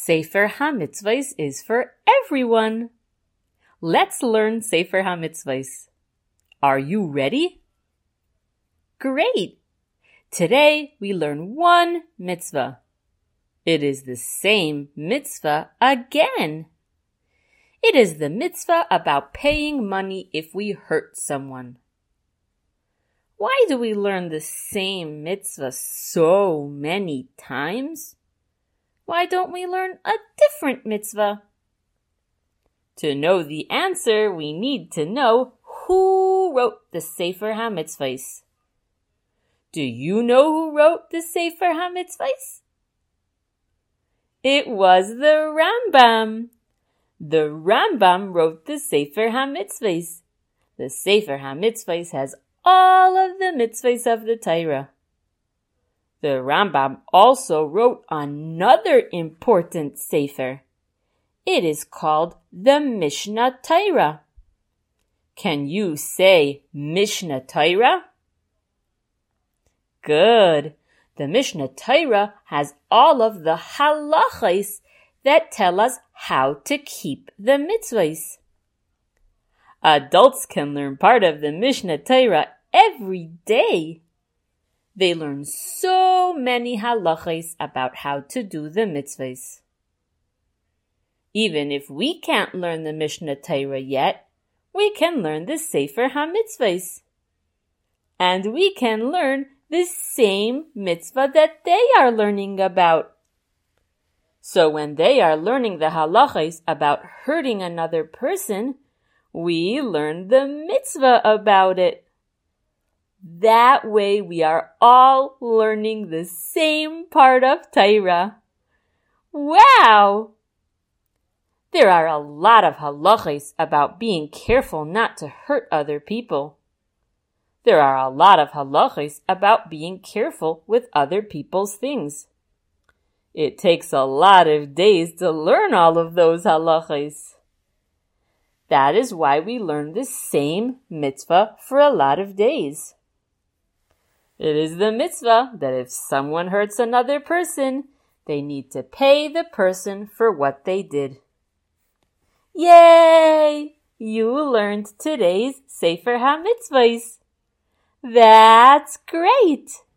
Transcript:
Sefer HaMitzvahs is for everyone. Let's learn Sefer HaMitzvahs. Are you ready? Great! Today we learn one mitzvah. It is the same mitzvah again. It is the mitzvah about paying money if we hurt someone. Why do we learn the same mitzvah so many times? Why don't we learn a different mitzvah? To know the answer, we need to know who wrote the Sefer HaMitzvahs. Do you know who wrote the Sefer HaMitzvahs? It was the Rambam. The Rambam wrote the Sefer HaMitzvahs. The Sefer HaMitzvahs has all of the mitzvahs of the Torah. The Rambam also wrote another important sefer. It is called the Mishnah Torah. Can you say Mishnah Torah? Good. The Mishnah Torah has all of the halachos that tell us how to keep the mitzvahs. Adults can learn part of the Mishnah Torah every day. They learn so many halachos about how to do the mitzvahs. Even if we can't learn the Mishnah Torah yet, we can learn the Sefer HaMitzvahs. And we can learn the same mitzvah that they are learning about. So when they are learning the halachos about hurting another person, we learn the mitzvah about it. That way we are all learning the same part of Torah. Wow! There are a lot of halachos about being careful not to hurt other people. There are a lot of halachos about being careful with other people's things. It takes a lot of days to learn all of those halachos. That is why we learn the same mitzvah for a lot of days. It is the mitzvah that if someone hurts another person, they need to pay the person for what they did. Yay! You learned today's Sefer HaMitzvahs. That's great!